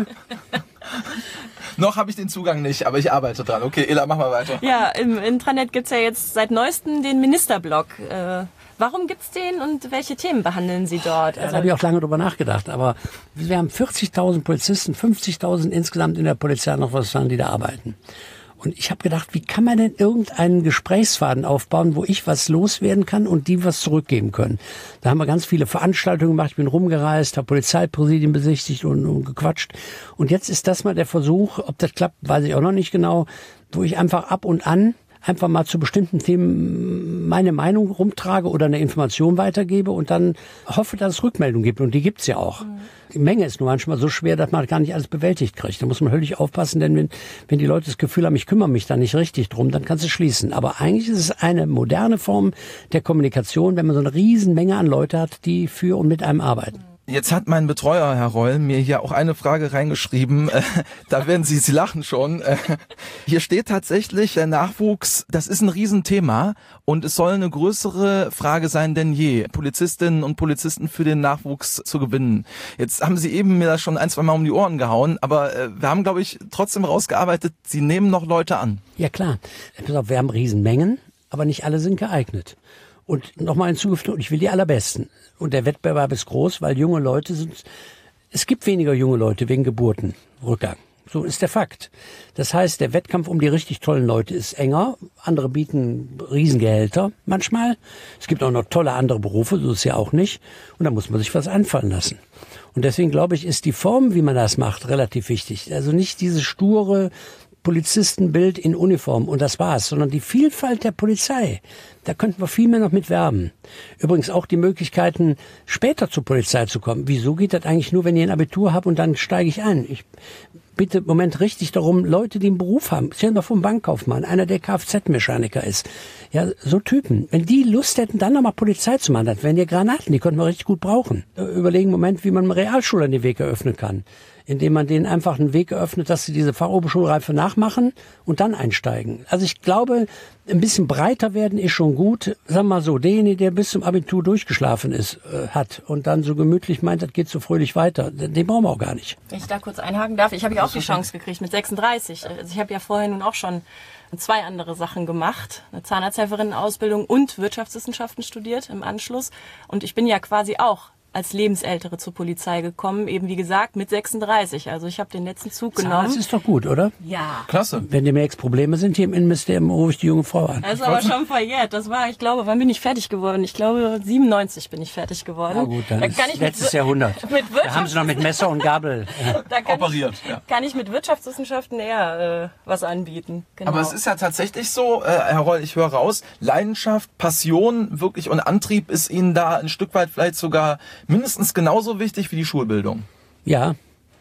Speaker 1: Noch habe ich den Zugang nicht, aber ich arbeite dran. Okay, Ela, mach mal weiter.
Speaker 2: Ja, im Intranet gibt's ja jetzt seit neuestem den Ministerblog. Äh, warum gibt's den und welche Themen behandeln Sie dort?
Speaker 3: Da
Speaker 2: Also,
Speaker 3: habe ich auch lange drüber nachgedacht. Aber wir haben vierzigtausend Polizisten, fünfzigtausend insgesamt in der Polizei noch was sagen, die da arbeiten. Und ich habe gedacht, wie kann man denn irgendeinen Gesprächsfaden aufbauen, wo ich was loswerden kann und die was zurückgeben können. Da haben wir ganz viele Veranstaltungen gemacht. Ich bin rumgereist, habe Polizeipräsidien besichtigt und, und gequatscht. Und jetzt ist das mal der Versuch, ob das klappt, weiß ich auch noch nicht genau, wo ich einfach ab und an einfach mal zu bestimmten Themen meine Meinung rumtrage oder eine Information weitergebe und dann hoffe, dass es Rückmeldungen gibt. Und die gibt's ja auch. Mhm. Die Menge ist nur manchmal so schwer, dass man gar nicht alles bewältigt kriegt. Da muss man höllisch aufpassen, denn wenn, wenn die Leute das Gefühl haben, ich kümmere mich da nicht richtig drum, dann kannst du schließen. Aber eigentlich ist es eine moderne Form der Kommunikation, wenn man so eine riesen Menge an Leute hat, die für und mit einem arbeiten.
Speaker 1: Jetzt hat mein Betreuer, Herr Reul, mir hier auch eine Frage reingeschrieben. Äh, da werden Sie, Sie lachen schon. Äh, hier steht tatsächlich, der Nachwuchs, das ist ein Riesenthema und es soll eine größere Frage sein denn je, Polizistinnen und Polizisten für den Nachwuchs zu gewinnen. Jetzt haben Sie eben mir das schon ein, zwei Mal um die Ohren gehauen, aber äh, wir haben, glaube ich, trotzdem rausgearbeitet, Sie nehmen noch Leute an.
Speaker 3: Ja klar, pass auf, wir haben Riesenmengen, aber nicht alle sind geeignet. Und nochmal hinzugefügt, ich will die allerbesten. Und der Wettbewerb ist groß, weil junge Leute sind, es gibt weniger junge Leute wegen Geburtenrückgang. So ist der Fakt. Das heißt, der Wettkampf um die richtig tollen Leute ist enger. Andere bieten Riesengehälter manchmal. Es gibt auch noch tolle andere Berufe, so ist es ja auch nicht. Und da muss man sich was einfallen lassen. Und deswegen glaube ich, ist die Form, wie man das macht, relativ wichtig. Also nicht diese sture Polizistenbild in Uniform und das war's, sondern die Vielfalt der Polizei. Da könnten wir viel mehr noch mit werben. Übrigens auch die Möglichkeiten, später zur Polizei zu kommen. Wieso geht das eigentlich nur, wenn ich ein Abitur habe und dann steige ich ein? Ich bitte im Moment richtig darum, Leute, die einen Beruf haben, stellen wir vor, ein Bankkaufmann, einer, der Kfz-Mechaniker ist. Ja, so Typen. Wenn die Lust hätten, dann nochmal Polizei zu machen, das wären ja Granaten, die könnten wir richtig gut brauchen. Überlegen im Moment, wie man einem Realschüler den Weg eröffnen kann. Indem man denen einfach einen Weg eröffnet, dass sie diese Fachoberschulreife nachmachen und dann einsteigen. Also ich glaube, ein bisschen breiter werden ist schon gut. Sag mal so, derjenige, der bis zum Abitur durchgeschlafen ist, äh, hat und dann so gemütlich meint, das geht so fröhlich weiter, den brauchen wir auch gar nicht.
Speaker 2: wenn ich da kurz einhaken darf, ich habe ja auch die Chance gekriegt mit sechsunddreißig. Also ich habe ja vorher nun auch schon zwei andere Sachen gemacht, eine Zahnarzthelferinnenausbildung und Wirtschaftswissenschaften studiert im Anschluss. Und ich bin ja quasi auch als Lebensältere zur Polizei gekommen, eben wie gesagt mit sechsunddreißig. Also ich habe den letzten Zug genommen.
Speaker 3: Das ist doch gut, oder?
Speaker 2: Ja.
Speaker 1: Klasse.
Speaker 3: Wenn demnächst Probleme sind hier im Innenministerium, rufe ich die junge Frau an.
Speaker 2: Das ist aber schon verjährt. Das war, ich glaube, wann bin ich fertig geworden? Ich glaube, siebenundneunzig bin ich fertig geworden.
Speaker 3: Na gut, dann
Speaker 2: da
Speaker 3: ist
Speaker 2: kann ich
Speaker 3: letztes
Speaker 2: mit,
Speaker 3: Jahrhundert.
Speaker 2: Mit
Speaker 3: Da haben sie noch mit Messer und Gabel.
Speaker 2: da kann
Speaker 1: operiert,
Speaker 2: Ich,
Speaker 1: ja.
Speaker 2: Kann ich mit Wirtschaftswissenschaften eher äh, was anbieten. Genau.
Speaker 1: Aber es ist ja tatsächlich so, äh, Herr Reul, ich höre raus, Leidenschaft, Passion wirklich und Antrieb ist Ihnen da ein Stück weit vielleicht sogar mindestens genauso wichtig wie die Schulbildung.
Speaker 3: Ja,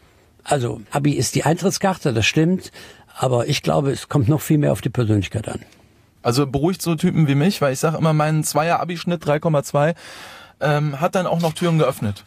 Speaker 3: also Abi ist die Eintrittskarte, das stimmt. Aber ich glaube, es kommt noch viel mehr auf die Persönlichkeit an.
Speaker 1: Also beruhigt so Typen wie mich, weil ich sage immer, mein Zweier-Abi-Schnitt drei Komma zwei ähm, hat dann auch noch Türen geöffnet.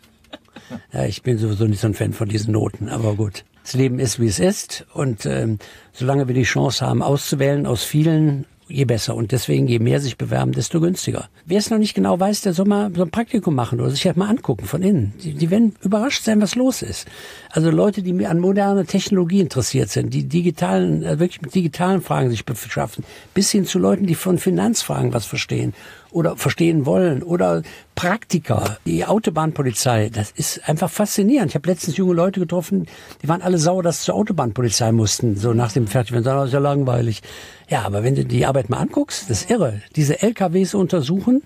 Speaker 3: Ja, ich bin sowieso nicht so ein Fan von diesen Noten, aber gut. Das Leben ist, wie es ist. Und ähm, solange wir die Chance haben, auszuwählen aus vielen, je besser. Und deswegen, je mehr sich bewerben, desto günstiger. Wer es noch nicht genau weiß, der soll mal so ein Praktikum machen oder sich halt mal angucken von innen. Die, die werden überrascht sein, was los ist. Also Leute, die mir an moderne Technologie interessiert sind, die digitalen, äh, wirklich mit digitalen Fragen sich beschaffen, bis hin zu Leuten, die von Finanzfragen was verstehen oder verstehen wollen oder Praktiker, die Autobahnpolizei, das ist einfach faszinierend. Ich habe letztens junge Leute getroffen, die waren alle sauer, dass sie zur Autobahnpolizei mussten, so nach dem Fertigwerden, das ist ja langweilig. Ja, aber wenn du die Arbeit mal anguckst, das ist irre. Diese L K Ws untersuchen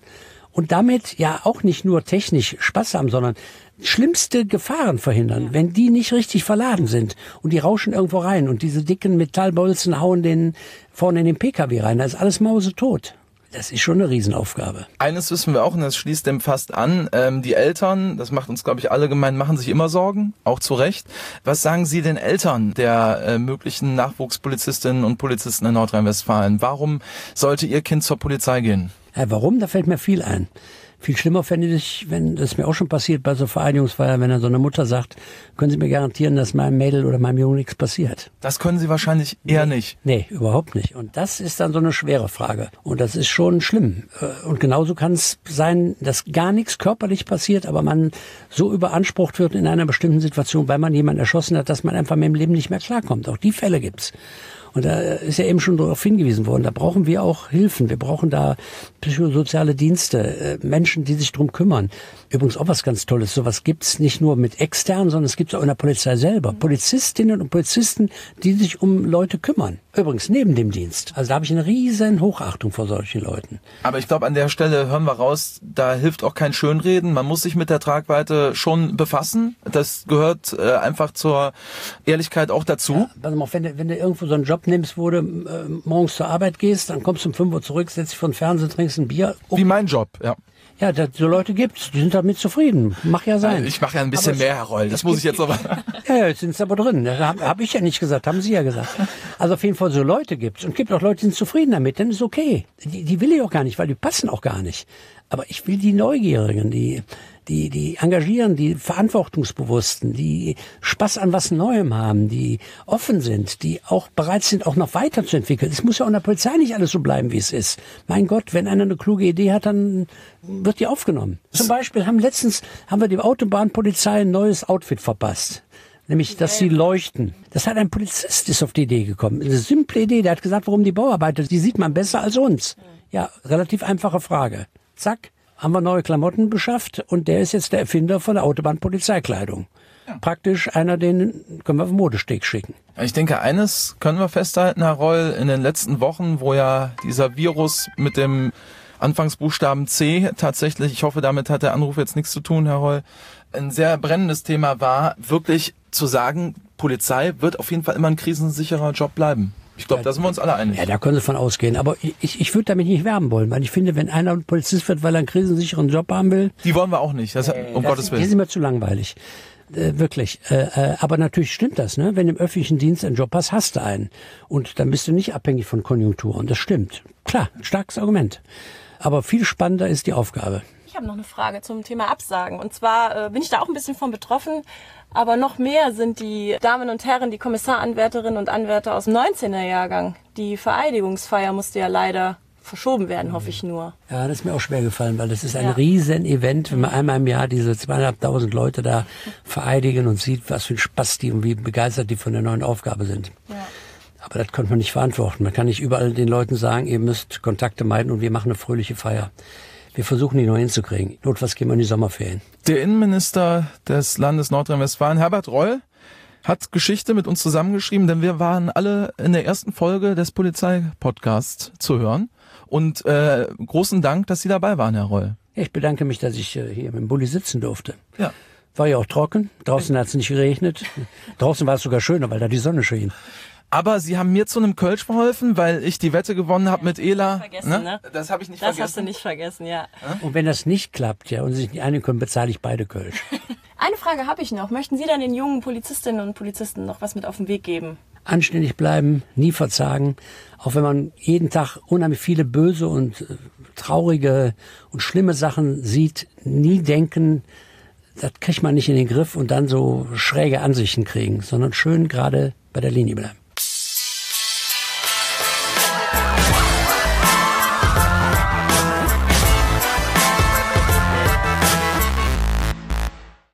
Speaker 3: und damit ja auch nicht nur technisch Spaß haben, sondern schlimmste Gefahren verhindern, ja. Wenn die nicht richtig verladen sind und die rauschen irgendwo rein und diese dicken Metallbolzen hauen den vorne in den P K W rein, da ist alles mausetot. Das ist schon eine Riesenaufgabe.
Speaker 1: Eines wissen wir auch, und das schließt dem fast an, ähm, die Eltern, das macht uns, glaube ich, alle gemein, machen sich immer Sorgen, auch zu Recht. Was sagen Sie den Eltern der äh, möglichen Nachwuchspolizistinnen und Polizisten in Nordrhein-Westfalen? Warum sollte Ihr Kind zur Polizei gehen?
Speaker 3: Ja, warum? Da fällt mir viel ein. Viel schlimmer fände ich, wenn, das ist mir auch schon passiert bei so Vereidigungsfeiern, wenn dann so eine Mutter sagt, können Sie mir garantieren, dass meinem Mädel oder meinem Jungen nichts passiert?
Speaker 1: Das können Sie wahrscheinlich eher
Speaker 3: nee,
Speaker 1: nicht.
Speaker 3: Nee, überhaupt nicht. Und das ist dann so eine schwere Frage. Und das ist schon schlimm. Und genauso kann es sein, dass gar nichts körperlich passiert, aber man so überansprucht wird in einer bestimmten Situation, weil man jemanden erschossen hat, dass man einfach mit dem Leben nicht mehr klarkommt. Auch die Fälle gibt's. Und da ist ja eben schon darauf hingewiesen worden, da brauchen wir auch Hilfen. Wir brauchen da psychosoziale Dienste, Menschen, die sich drum kümmern. Übrigens auch was ganz Tolles, sowas gibt's nicht nur mit externen, sondern es gibt's auch in der Polizei selber. Polizistinnen und Polizisten, die sich um Leute kümmern. Übrigens neben dem Dienst. Also da habe ich eine riesen Hochachtung vor solchen Leuten.
Speaker 1: Aber ich glaube, an der Stelle hören wir raus, da hilft auch kein Schönreden. Man muss sich mit der Tragweite schon befassen. Das gehört äh, einfach zur Ehrlichkeit auch dazu.
Speaker 3: Ja, pass mal auf, wenn du, wenn du irgendwo so einen Job nimmst, wo du äh, morgens zur Arbeit gehst, dann kommst du um fünf Uhr zurück, setzt dich vor den Fernseher, trinkst ein Bier. Oh.
Speaker 1: Wie mein Job, ja.
Speaker 3: Ja, da, so Leute gibt's, die sind damit zufrieden. Mach ja sein.
Speaker 1: Ich mache ja ein bisschen
Speaker 3: aber
Speaker 1: mehr, Herr Reul, das muss ich jetzt aber...
Speaker 3: Ja, jetzt sind es aber drin. Das habe hab ich ja nicht gesagt, haben Sie ja gesagt. Also auf jeden Fall so Leute gibt's. Und gibt auch Leute, die sind zufrieden damit, dann ist okay. Die, die will ich auch gar nicht, weil die passen auch gar nicht. Aber ich will die Neugierigen, die, die, die engagieren, die Verantwortungsbewussten, die Spaß an was Neuem haben, die offen sind, die auch bereit sind, auch noch weiterzuentwickeln. Es muss ja auch in der Polizei nicht alles so bleiben, wie es ist. Mein Gott, wenn einer eine kluge Idee hat, dann wird die aufgenommen. Zum Beispiel haben letztens, haben wir die Autobahnpolizei ein neues Outfit verpasst. Nämlich, dass sie leuchten. Das hat ein Polizist, ist auf die Idee gekommen. Eine simple Idee. Der hat gesagt, warum die Bauarbeiter, die sieht man besser als uns. Ja, relativ einfache Frage. Zack, haben wir neue Klamotten beschafft und der ist jetzt der Erfinder von der Autobahnpolizeikleidung. Ja. Praktisch einer, den können wir auf den Modesteg schicken.
Speaker 1: Ich denke, eines können wir festhalten, Herr Reul, in den letzten Wochen, wo ja dieser Virus mit dem Anfangsbuchstaben C tatsächlich, ich hoffe, damit hat der Anruf jetzt nichts zu tun, Herr Reul, ein sehr brennendes Thema war, wirklich zu sagen, Polizei wird auf jeden Fall immer ein krisensicherer Job bleiben. Ich glaube, da sind wir uns alle einig.
Speaker 3: Ja, da können Sie von ausgehen. Aber ich, ich würde damit nicht werben wollen, weil ich finde, wenn einer Polizist wird, weil er einen krisensicheren Job haben will...
Speaker 1: Die wollen wir auch nicht, das,
Speaker 3: äh,
Speaker 1: um
Speaker 3: das,
Speaker 1: Gottes Willen.
Speaker 3: Die sind mir zu langweilig. Äh, wirklich. Äh, äh, aber natürlich stimmt das, ne? Wenn du im öffentlichen Dienst einen Job hast, hast du einen. Und dann bist du nicht abhängig von Konjunkturen. Das stimmt. Klar, ein starkes Argument. Aber viel spannender ist die Aufgabe.
Speaker 2: Ich habe noch eine Frage zum Thema Absagen. Und zwar äh, bin ich da auch ein bisschen von betroffen. Aber noch mehr sind die Damen und Herren, die Kommissaranwärterinnen und Anwärter aus dem neunzehner Jahrgang. Die Vereidigungsfeier musste ja leider verschoben werden, hoffe ich nur.
Speaker 3: Ja, das ist mir auch schwer gefallen, weil das ist ein
Speaker 2: ja.
Speaker 3: Riesen-Event, wenn man einmal im Jahr diese zweieinhalbtausend Leute da vereidigen und sieht, was für ein Spaß die und wie begeistert die von der neuen Aufgabe sind. Ja. Aber das konnte man nicht verantworten. Man kann nicht überall den Leuten sagen, ihr müsst Kontakte meiden und wir machen eine fröhliche Feier. Wir versuchen, die noch hinzukriegen. Notfalls gehen wir in die Sommerferien.
Speaker 1: Der Innenminister des Landes Nordrhein-Westfalen, Herbert Reul, hat Geschichte mit uns zusammengeschrieben, denn wir waren alle in der ersten Folge des Polizei-Podcasts zu hören. Und äh, großen Dank, dass Sie dabei waren, Herr Reul.
Speaker 3: Ich bedanke mich, dass ich äh, hier mit dem Bulli sitzen durfte.
Speaker 1: Ja.
Speaker 3: War ja auch trocken. Draußen hat es nicht geregnet. Draußen war es sogar schöner, weil da die Sonne schien.
Speaker 1: Aber Sie haben mir zu einem Kölsch verholfen, weil ich die Wette gewonnen habe mit Ela.
Speaker 2: Vergessen,
Speaker 1: ne?
Speaker 2: ne?
Speaker 1: Das habe ich nicht
Speaker 2: das
Speaker 1: vergessen.
Speaker 2: Das hast du nicht vergessen, ja.
Speaker 3: Und wenn das nicht klappt, ja, und Sie sich nicht einigen können, bezahle ich beide Kölsch.
Speaker 2: Eine Frage habe ich noch. Möchten Sie dann den jungen Polizistinnen und Polizisten noch was mit auf den Weg geben?
Speaker 3: Anständig bleiben, nie verzagen. Auch wenn man jeden Tag unheimlich viele böse und äh, traurige und schlimme Sachen sieht, nie denken, das kriegt man nicht in den Griff und dann so schräge Ansichten kriegen, sondern schön gerade bei der Linie bleiben.